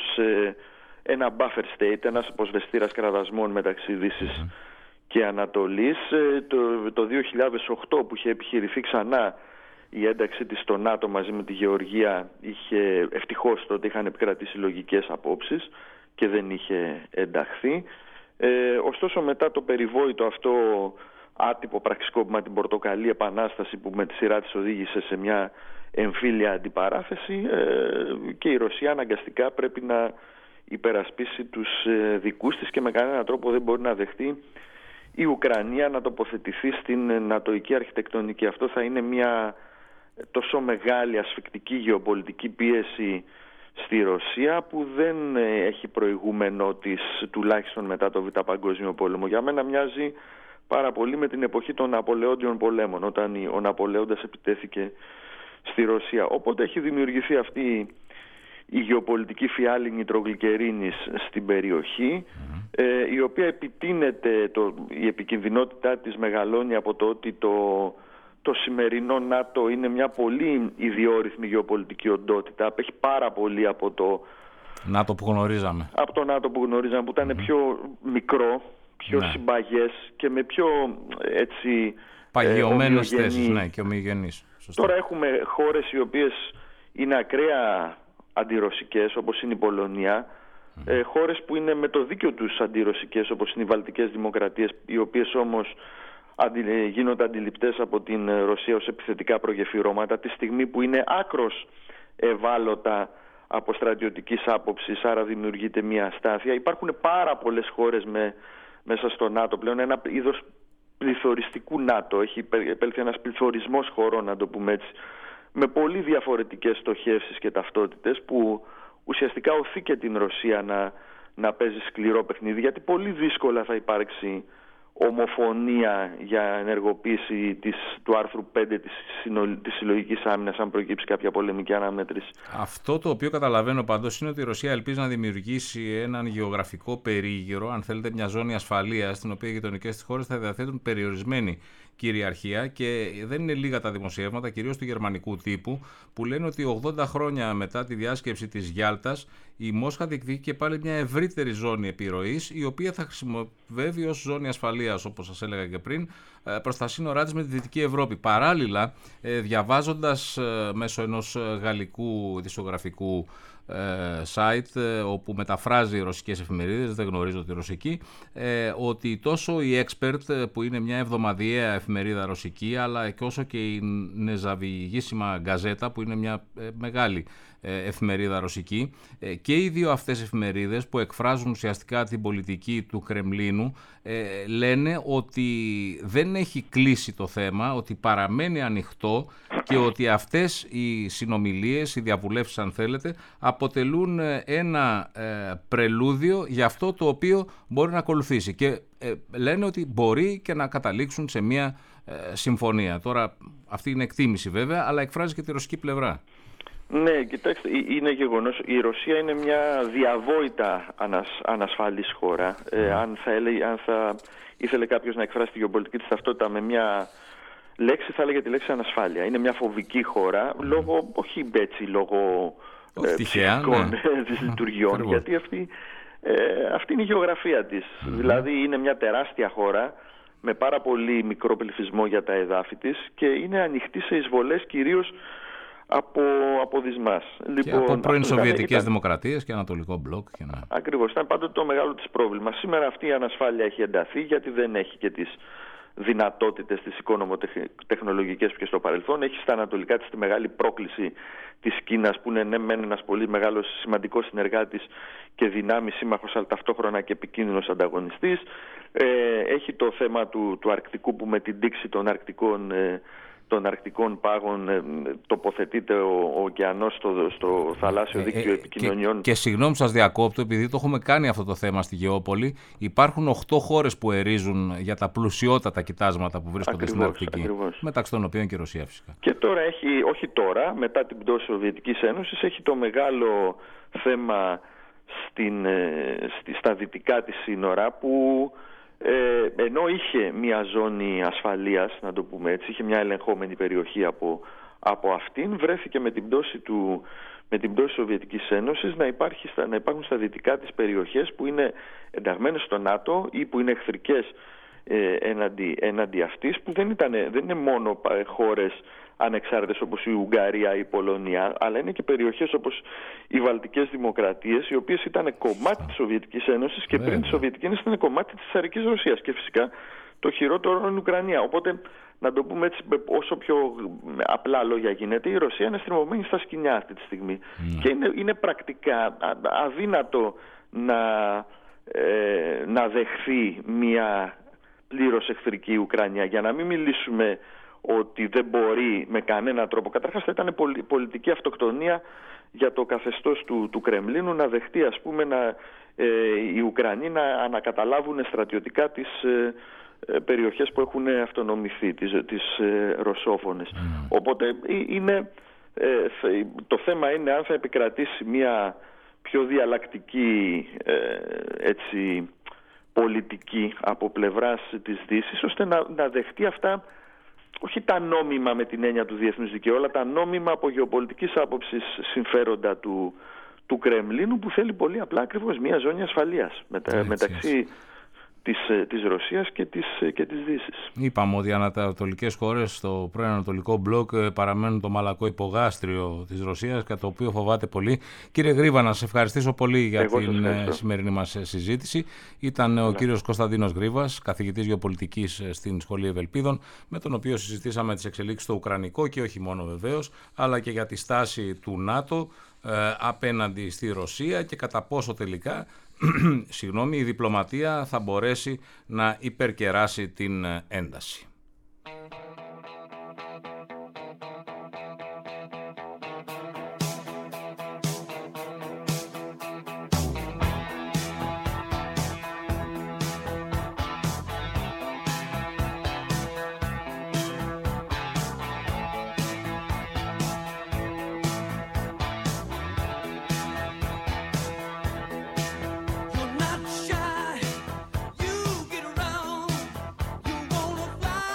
ένα buffer state, ένας αποσβεστήρας κραδασμών μεταξύ Δύσης και Ανατολής. Το 2008 που είχε επιχειρηθεί ξανά η ένταξη της στο ΝΑΤΟ μαζί με τη Γεωργία, ευτυχώς τότε είχαν επικρατήσει λογικές απόψεις και δεν είχε ενταχθεί. Ωστόσο μετά το περιβόητο αυτό άτυπο πραξικόπημα, την Πορτοκαλί Επανάσταση, που με τη σειρά της οδήγησε σε μια εμφύλια αντιπαράθεση, και η Ρωσία αναγκαστικά πρέπει να υπερασπίσει τους δικούς της και με κανέναν τρόπο δεν μπορεί να δεχτεί η Ουκρανία να τοποθετηθεί στην νατοϊκή αρχιτεκτονική. Αυτό θα είναι μια τόσο μεγάλη ασφικτική γεωπολιτική πίεση στη Ρωσία που δεν έχει προηγούμενο της, τουλάχιστον μετά το Β' Παγκόσμιο Πόλεμο. Για μένα μοιάζει πάρα πολύ με την εποχή των Ναπολεόντιων πολέμων, όταν ο Ναπολέοντας επιτέθηκε στη Ρωσία. Οπότε έχει δημιουργηθεί αυτή η γεωπολιτική φιάλη νητρογλυκερίνης στην περιοχή, η οποία επιτείνεται, η επικινδυνότητά της μεγαλώνει από το ότι το σημερινό ΝΑΤΟ είναι μια πολύ ιδιόρυθμη γεωπολιτική οντότητα. Απέχει πάρα πολύ από το ΝΑΤΟ που γνωρίζαμε. Από το ΝΑΤΟ που γνωρίζαμε, που ήταν πιο μικρό, πιο συμπαγές και με πιο παγιωμένες θέσεις, και ομοιογενείς. Τώρα έχουμε χώρες οι οποίες είναι ακραία αντιρωσικές, όπως είναι η Πολωνία, χώρες που είναι με το δίκιο τους αντιρωσικές, όπως είναι οι Βαλτικές Δημοκρατίες, οι οποίες όμως γίνονται αντιληπτές από την Ρωσία ως επιθετικά προγεφυρώματα, τη στιγμή που είναι άκρος ευάλωτα από στρατιωτικής άποψης, άρα δημιουργείται μια αστάθεια. Υπάρχουν πάρα πολλές χώρες μέσα στο ΝΑΤΟ πλέον, ένα είδος πληθωριστικού ΝΑΤΟ. Έχει επέλθει ένας πληθωρισμός χωρών, να το πούμε έτσι, με πολύ διαφορετικές στοχεύσεις και ταυτότητες, που ουσιαστικά οθεί και την Ρωσία να παίζει σκληρό παιχνίδι, γιατί πολύ δύσκολα θα υπάρξει ομοφωνία για ενεργοποίηση του άρθρου 5 της συλλογικής άμυνας, αν προκύψει κάποια πολεμική αναμέτρηση. Αυτό το οποίο καταλαβαίνω πάντως είναι ότι η Ρωσία ελπίζει να δημιουργήσει έναν γεωγραφικό περίγυρο, αν θέλετε μια ζώνη ασφαλείας, στην οποία οι γειτονικές της χώρες θα διαθέτουν περιορισμένη κυριαρχία, και δεν είναι λίγα τα δημοσιεύματα, κυρίως του γερμανικού τύπου, που λένε ότι 80 χρόνια μετά τη διάσκεψη της Γιάλτας η Μόσχα διεκδικεί και πάλι μια ευρύτερη ζώνη επιρροής, η οποία θα χρησιμοποιεί ως ζώνη ασφαλείας, όπως σας έλεγα και πριν, προς τα σύνορά της με τη Δυτική Ευρώπη. Παράλληλα, διαβάζοντας μέσω ενός γαλλικού δισογραφικού site, όπου μεταφράζει ρωσικές εφημερίδες, δεν γνωρίζω τη ρωσική, ότι τόσο η Expert, που είναι μια εβδομαδιαία εφημερίδα ρωσική, αλλά και όσο και η Νεζαβηγίσιμα Γκαζέτα, που είναι μια μεγάλη εφημερίδα ρωσική, και οι δύο αυτές εφημερίδες που εκφράζουν ουσιαστικά την πολιτική του Κρεμλίνου, λένε ότι δεν έχει κλείσει το θέμα, ότι παραμένει ανοιχτό και ότι αυτές οι συνομιλίες, οι διαβουλεύσεις αν θέλετε, αποτελούν ένα πρελούδιο για αυτό το οποίο μπορεί να ακολουθήσει, και λένε ότι μπορεί και να καταλήξουν σε μια συμφωνία. Τώρα αυτή είναι εκτίμηση βέβαια, αλλά εκφράζει και τη ρωσική πλευρά. Ναι, κοιτάξτε, είναι γεγονός. Η Ρωσία είναι μια διαβόητα ανασφαλής χώρα. Αν θα ήθελε κάποιος να εκφράσει τη γεωπολιτική της ταυτότητα με μια λέξη, θα έλεγε τη λέξη ανασφάλεια. Είναι μια φοβική χώρα, λόγω, όχι έτσι, λόγω ψυχικών λειτουργιών, γιατί αυτή είναι η γεωγραφία της. Δηλαδή είναι μια τεράστια χώρα με πάρα πολύ μικρό πληθυσμό για τα εδάφη της και είναι ανοιχτή σε εισβολές κυρίως από δυσμάς. Λοιπόν, από πρώην Σοβιετικές δημοκρατίες και Ανατολικό μπλοκ. Ακριβώς, ήταν πάντοτε το μεγάλο της πρόβλημα. Σήμερα αυτή η ανασφάλεια έχει ενταθεί γιατί δεν έχει και τις δυνατότητες τις οικονομοτεχνολογικές που και στο παρελθόν. Έχει στα ανατολικά της τη μεγάλη πρόκληση της Κίνας, που είναι μεν ένας πολύ μεγάλος σημαντικός συνεργάτης και δυνάμει σύμμαχος, αλλά ταυτόχρονα και επικίνδυνος ανταγωνιστής. Έχει το θέμα του Αρκτικού, που με την τήξη των αρκτικών πάγων τοποθετείται ο ωκεανός στο θαλάσσιο δίκτυο επικοινωνιών. Και συγγνώμη σας διακόπτω, επειδή το έχουμε κάνει αυτό το θέμα στη Γεώπολη, υπάρχουν 8 χώρες που ερίζουν για τα πλουσιότατα κοιτάσματα που βρίσκονται στην Αρκτική. Μεταξύ των οποίων και η Ρωσία φυσικά. Και τώρα όχι τώρα, μετά την πτώση της Σοβιετικής Ένωσης, έχει το μεγάλο θέμα στα δυτικά της σύνορα, που ενώ είχε μια ζώνη ασφαλείας, να το πούμε έτσι, είχε μια ελεγχόμενη περιοχή από αυτήν, βρέθηκε με την πτώση της Σοβιετικής Ένωσης να υπάρχουν στα δυτικά της περιοχές που είναι ενταγμένες στο ΝΑΤΟ ή που είναι εχθρικές έναντι αυτής, που δεν είναι μόνο χώρες ανεξάρτητες όπως η Ουγγαρία ή η Πολωνία, αλλά είναι και περιοχές όπως οι Βαλτικές Δημοκρατίες, οι οποίες ήταν κομμάτι της Σοβιετικής Ένωσης και πριν τη Σοβιετική Ένωση ήταν κομμάτι της Τσαρικής Ρωσίας, και φυσικά το χειρότερο είναι η Ουκρανία. Οπότε, να το πούμε έτσι, όσο πιο απλά λόγια γίνεται, η Ρωσία είναι στριμωμένη στα σκοινιά αυτή τη στιγμή. Και είναι πρακτικά αδύνατο να δεχθεί μια πλήρως εχθρική Ουκρανία, για να μην μιλήσουμε ότι δεν μπορεί με κανένα τρόπο. Καταρχάς θα ήταν πολιτική αυτοκτονία για το καθεστώς του Κρεμλίνου να δεχτεί, ας πούμε, οι Ουκρανοί να ανακαταλάβουν στρατιωτικά τις περιοχές που έχουν αυτονομηθεί, τις ρωσόφωνες. Οπότε το θέμα είναι αν θα επικρατήσει μια πιο διαλλακτική πολιτική από πλευράς της Δύσης, ώστε να δεχτεί αυτά, όχι τα νόμιμα με την έννοια του διεθνούς δικαίου, αλλά τα νόμιμα από γεωπολιτικής άποψης συμφέροντα του Κρεμλίνου, που θέλει πολύ απλά ακριβώς μια ζώνη ασφαλείας μεταξύ της Ρωσίας και της Δύσης. Είπαμε ότι οι ανατολικές χώρες στο πρώην Ανατολικό μπλοκ παραμένουν το μαλακό υπογάστριο της Ρωσίας, κατά το οποίο φοβάται πολύ. Κύριε Γρίβα, να σε ευχαριστήσω πολύ για την σημερινή μας συζήτηση. Ήταν ο κύριος Κωνσταντίνος Γρίβας, καθηγητής γεωπολιτικής στην Σχολή Ευελπίδων, με τον οποίο συζητήσαμε τις εξελίξεις στο Ουκρανικό και όχι μόνο βεβαίως, αλλά και για τη στάση του ΝΑΤΟ απέναντι στη Ρωσία και κατά πόσο τελικά η διπλωματία θα μπορέσει να υπερκεράσει την ένταση. You're not shy, you get around, you wanna fly.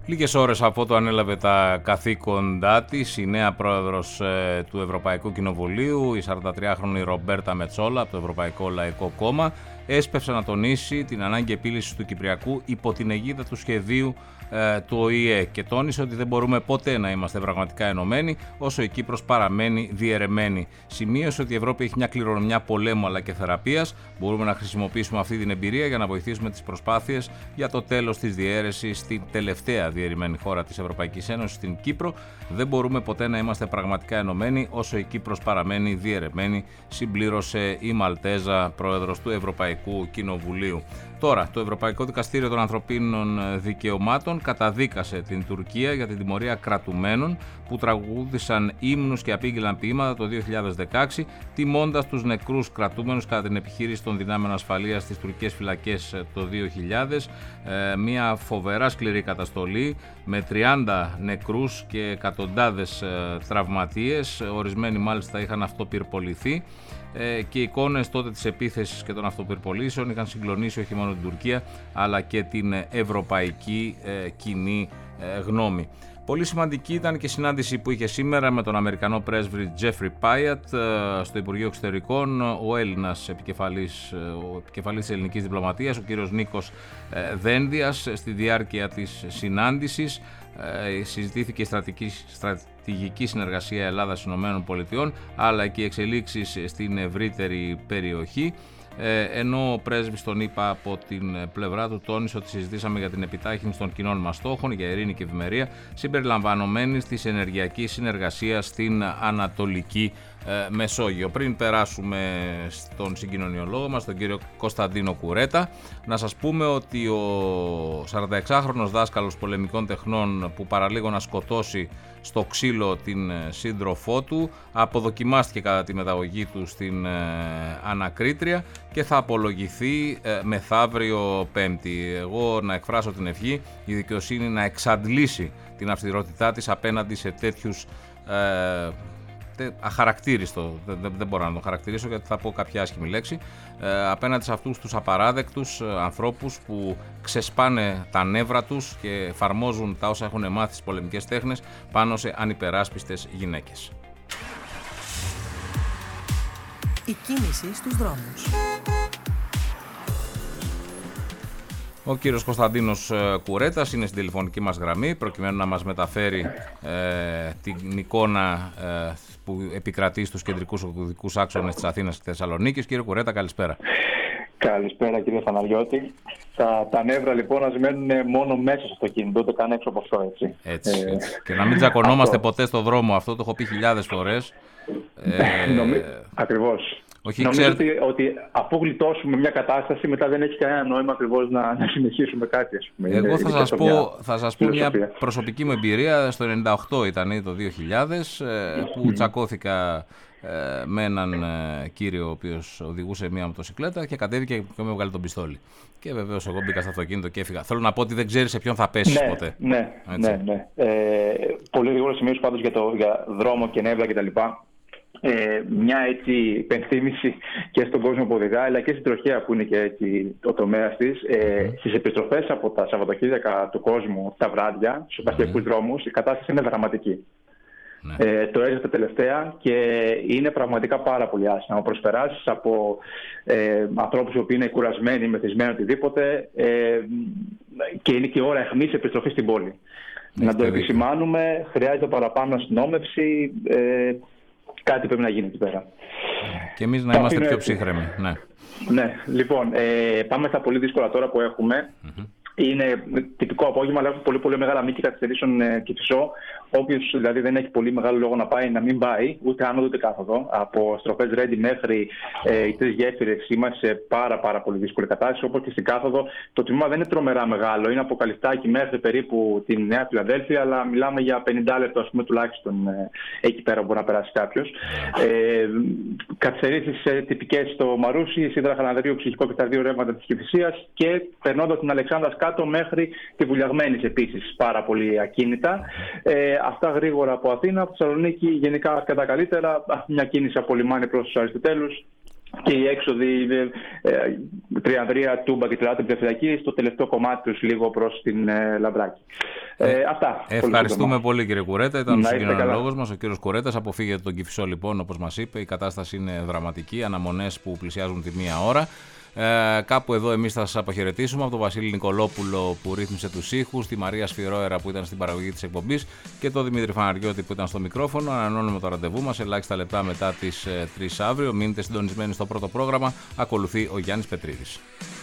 Λίγες ώρες αφού το ανέλαβε τα καθήκοντά της, η νέα πρόεδρος του Ευρωπαϊκού Κοινοβουλίου, η 43χρονη Ρομπέρτα Μετσόλα από το Ευρωπαϊκό Λαϊκό Κόμμα, έσπευσε να τονίσει την ανάγκη επίλυσης του Κυπριακού υπό την αιγίδα του σχεδίου του ΟΗΕ και τόνισε ότι δεν μπορούμε ποτέ να είμαστε πραγματικά ενωμένοι όσο η Κύπρος παραμένει διαιρεμένη. Σημείωσε ότι η Ευρώπη έχει μια κληρονομιά πολέμου αλλά και θεραπείας. Μπορούμε να χρησιμοποιήσουμε αυτή την εμπειρία για να βοηθήσουμε τις προσπάθειες για το τέλος της διαίρεσης στην τελευταία διαιρεμένη χώρα της Ευρωπαϊκής Ένωσης, στην Κύπρο. Δεν μπορούμε ποτέ να είμαστε πραγματικά ενωμένοι όσο η Κύπρος παραμένει διαιρεμένη, συμπλήρωσε η Μαλτέζα, πρόεδρος του Ευρωπαϊκού Κοινοβουλίου. Τώρα, το Ευρωπαϊκό Δικαστήριο των Ανθρωπίνων Δικαιωμάτων καταδίκασε την Τουρκία για την τιμωρία κρατουμένων που τραγούδησαν ύμνους και απήγγειλαν ποίηματα το 2016, τιμώντας τους νεκρούς κρατούμενους κατά την επιχείρηση των δυνάμεων ασφαλείας στις τουρκικές φυλακές το 2000. Μια φοβερά σκληρή καταστολή με 30 νεκρούς και εκατοντάδες τραυματίες, ορισμένοι μάλιστα είχαν αυτοπυρποληθεί. Και οι εικόνες τότε της επίθεσης και των αυτοπυρπολήσεων είχαν συγκλονίσει όχι μόνο την Τουρκία αλλά και την ευρωπαϊκή κοινή γνώμη. Πολύ σημαντική ήταν και η συνάντηση που είχε σήμερα με τον Αμερικανό πρέσβη Τζέφρι Πάιατ στο Υπουργείο Εξωτερικών, ο Έλληνας επικεφαλής της ελληνικής διπλωματίας, ο κύριος Νίκος Δένδιας. Στη διάρκεια της συνάντησης συζητήθηκε η στρατηγική συνεργασία Ελλάδας-ΗΠΑ αλλά και οι εξελίξεις στην ευρύτερη περιοχή. Ενώ ο πρέσβης τον είπα από την πλευρά του τόνισε ότι συζητήσαμε για την επιτάχυνση των κοινών μας στόχων για ειρήνη και ευημερία συμπεριλαμβανομένης της ενεργειακής συνεργασίας στην Ανατολική Μεσόγειο. Πριν περάσουμε στον συγκοινωνιολόγο μας, τον κύριο Κωνσταντίνο Κουρέτα, να σας πούμε ότι ο 46χρονος δάσκαλος πολεμικών τεχνών που παραλίγο να σκοτώσει στο ξύλο την σύντροφό του αποδοκιμάστηκε κατά τη μεταγωγή του στην ανακρίτρια και θα απολογηθεί μεθαύριο Πέμπτη. Εγώ να εκφράσω την ευχή η δικαιοσύνη να εξαντλήσει την αυστηρότητά της απέναντι σε τέτοιους αχαρακτήριστο, δεν μπορώ να το χαρακτηρίσω γιατί θα πω κάποια άσχημη λέξη, απέναντι σε αυτούς τους απαράδεκτους ανθρώπους που ξεσπάνε τα νεύρα τους και εφαρμόζουν τα όσα έχουν μάθει στις πολεμικές τέχνες πάνω σε ανυπεράσπιστες γυναίκες. Η κίνηση στους δρόμους. Ο κύριος Κωνσταντίνος Κουρέτας είναι στην τηλεφωνική μας γραμμή προκειμένου να μας μεταφέρει την εικόνα που επικρατεί στους κεντρικούς οδικούς άξονες της Αθήνας και της Θεσσαλονίκης. Κύριε Κουρέτα, καλησπέρα. Καλησπέρα κύριε Φαναριώτη. Τα νεύρα λοιπόν να μένουν μόνο μέσα στο κινητό, το κάνω έξω από αυτό, έτσι. Έτσι. Και να μην τσακωνόμαστε ποτέ στο δρόμο, αυτό το έχω πει χιλιάδες φορές. Ακριβώς. Νομίζω ότι αφού γλιτώσουμε μια κατάσταση, μετά δεν έχει κανένα νόημα ακριβώς να συνεχίσουμε κάτι. Ας πούμε. Εγώ θα σας πω μια προσωπική μου εμπειρία. Στο 98 ήταν το 2000 που τσακώθηκα με έναν κύριο ο οποίος οδηγούσε μια μοτοσυκλέτα και κατέβηκε και με έβγαλε τον πιστόλι. Και βεβαίως εγώ μπήκα στο αυτοκίνητο και έφυγα. Θέλω να πω ότι δεν ξέρεις σε ποιον θα πέσεις ποτέ. Ναι. Πολύ γρήγορο σημείο πάντως για δρόμο και νεύρα κτλ. Μια έτσι υπενθύμηση και στον κόσμο που οδηγά, αλλά και στην τροχέα που είναι και έτσι το τομέα της. Στις επιστροφές από τα Σαββατοκύριακα του κόσμου τα βράδια, στους επαρχιακούς δρόμους, η κατάσταση είναι δραματική. Το έζησα τα τελευταία και είναι πραγματικά πάρα πολύ άσχημα. Προσπεράσεις από ανθρώπους που είναι κουρασμένοι, μεθυσμένοι, οτιδήποτε, και είναι και η ώρα αιχμής επιστροφή στην πόλη. Να το επισημάνουμε, χρειάζεται παραπάνω αστυνόμευση. Κάτι πρέπει να γίνει εκεί πέρα. Και εμείς να είμαστε πιο ψύχρεμοι. Ναι, λοιπόν, πάμε στα πολύ δύσκολα τώρα που έχουμε. Είναι τυπικό απόγευμα, αλλά έχουν πολύ μεγάλα μήκη καθυστερήσεων Κηφισό. Όποιος δηλαδή δεν έχει πολύ μεγάλο λόγο να πάει, να μην πάει, ούτε άνοδο ούτε κάθοδο. Από στροφές Ρέντι μέχρι οι τρεις γέφυρες είμαστε σε πάρα πολύ δύσκολη κατάσταση. Όπως και στην κάθοδο, το τμήμα δεν είναι τρομερά μεγάλο. Είναι από Καλυφτάκι μέχρι περίπου τη Νέα Φιλαδέλφια, αλλά μιλάμε για 50 λεπτό, ας πούμε, τουλάχιστον εκεί πέρα μπορεί να περάσει κάποιος. Καθυστερήσεις τυπικές στο Μαρούσι, Σίδρα Χαλανδρίου, Ψυχικό και τα δύο ρεύματα της Κηφισίας και περνώντας την Αλεξάνδρας κάτω μέχρι τη Βουλιαγμένης επίσης πάρα πολύ ακίνητα. Αυτά γρήγορα από Αθήνα, από Θεσσαλονίκη γενικά αρκετά καλύτερα. Μια κίνηση από λιμάνι προς τους Αριστοτέλους και οι έξοδοι Τριανδρία, Τούμπα και Τριάνδρια φυλακή, στο τελευταίο κομμάτι τους λίγο προς την Λαμπράκη. Αυτά. Ευχαριστούμε πολύ, κύριε Κουρέτα. Ήταν ο συγκοινωνιολόγος μας, ο κύριος Κουρέτας. Αποφύγετε τον Κηφισό, λοιπόν, όπως μας είπε. Η κατάσταση είναι δραματική. Αναμονές που πλησιάζουν τη 1 ώρα. Κάπου εδώ εμείς θα σας αποχαιρετήσουμε από τον Βασίλη Νικολόπουλο που ρύθμισε τους ήχους, τη Μαρία Σφυρόερα που ήταν στην παραγωγή της εκπομπής και τον Δημήτρη Φαναριώτη που ήταν στο μικρόφωνο. Ανανώνουμε το ραντεβού μας ελάχιστα λεπτά μετά τις 3 αύριο. Μείνετε συντονισμένοι στο πρώτο πρόγραμμα. Ακολουθεί ο Γιάννης Πετρίδης.